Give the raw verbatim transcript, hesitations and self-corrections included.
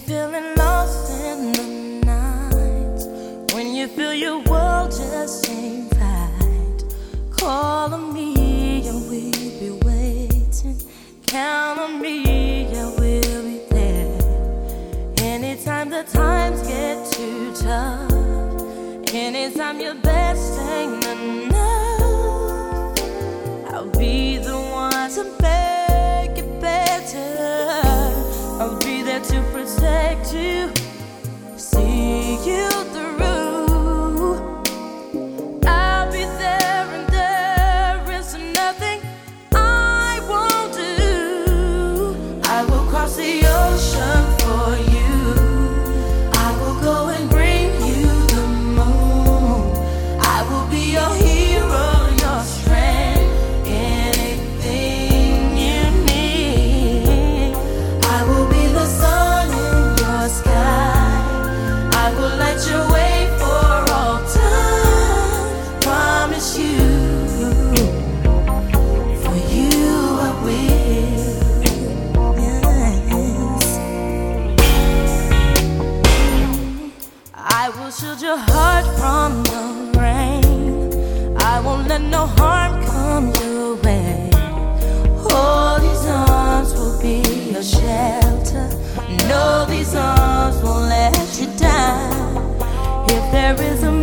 feeling lost in the night, when you feel your world just ain't right, call on me, I will be waiting. Count on me, I will be there. Anytime the times get too tough, anytime your best ain't enough, I'll be the one to make it better. I'll be there to protect you, see you through. I'll be there and there is nothing I won't do. I will cross the ocean for you. I will go and bring you the moon. I will be your hero, your strength, anything you need. I will be the sun in your sky. I will light your way for all time. Promise you, for you I will. Yes. I will shield your heart from the rain. I won't let no harm come your way. Oh, these arms will be your shelter. No, these arms won't let you down. If there is a